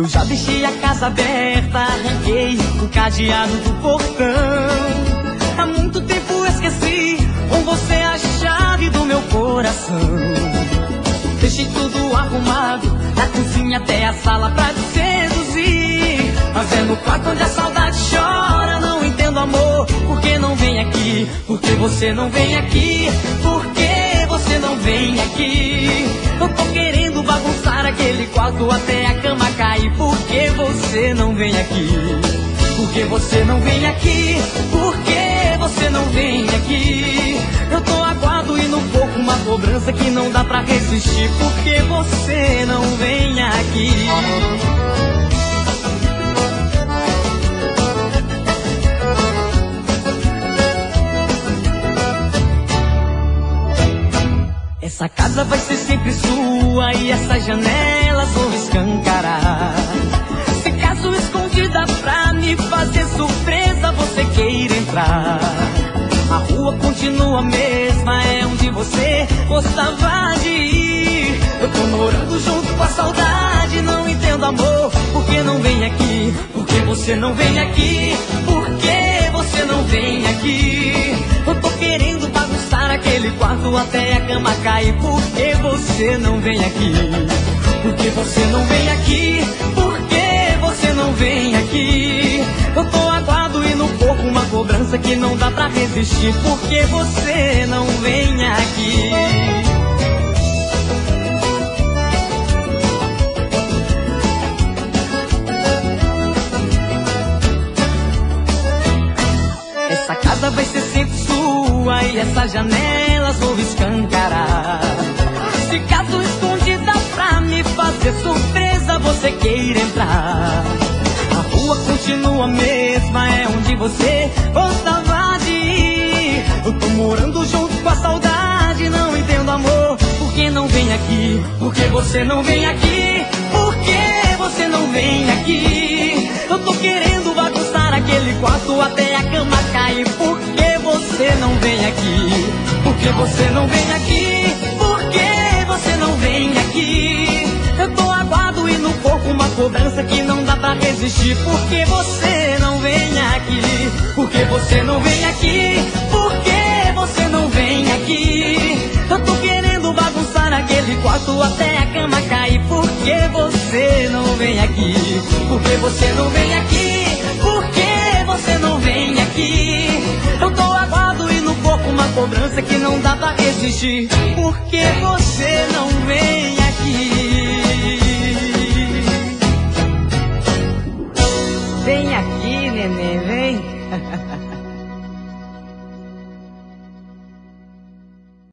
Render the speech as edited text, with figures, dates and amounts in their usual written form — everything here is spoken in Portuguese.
já deixei a casa aberta, arranquei o cadeado do portão. Há muito tempo esqueci com você a chave do meu coração. Deixei tudo arrumado, da cozinha até a sala pra te seduzir. Mas é no quarto onde a saudade chora. Não entendo, amor, por que não vem aqui? Por que você não vem aqui? Por que você não vem aqui? Eu tô querendo bagunçar aquele quarto até a cama cair. Por que você não vem aqui? Por que você não vem aqui? Por que você não vem aqui? Eu tô aguado e no corpo uma cobrança que não dá pra resistir. Por que você não vem aqui? Essa casa vai ser sempre sua e essas janelas vou escancarar. Se caso escondida pra me fazer surpresa você queira entrar. A rua continua a mesma, é onde você gostava de ir. Eu tô morando junto com a saudade, não entendo, amor, por que não vem aqui? Por que você não vem aqui? Por que você não vem aqui? Eu tô querendo bagunçar aquele quarto até a cama cair. Por que você não vem aqui? Por que você não vem aqui? Por que você não vem aqui? Eu tô aguado e no corpo uma cobrança que não dá pra resistir. Por que você não vem aqui? Essa casa vai ser sempre sua e essas janelas vou escancarar. Se caso escondida pra me fazer surpresa você queira entrar. A rua continua a mesma, é onde você gostava de ir. Eu tô morando junto com a saudade, não entendo, amor, por que não vem aqui? Por que você não vem aqui? Por que você não vem aqui? Eu tô querendo bagunçar aquele quarto até a cama cair. Por que você não vem aqui? Por que você não vem aqui? Por que você não vem aqui? Eu tô aguado e no corpo uma cobrança que não dá pra resistir. Por que você não vem aqui? Por que você não vem aqui? Por que você não vem aqui? Eu tô querendo bagunçar aquele quarto até a cama cair. Por que você não vem aqui? Por que você não vem aqui? Por que você não vem aqui? Eu tô aguado e no corpo uma cobrança que não dá pra resistir. Por que você não vem aqui? Vem aqui, neném, vem.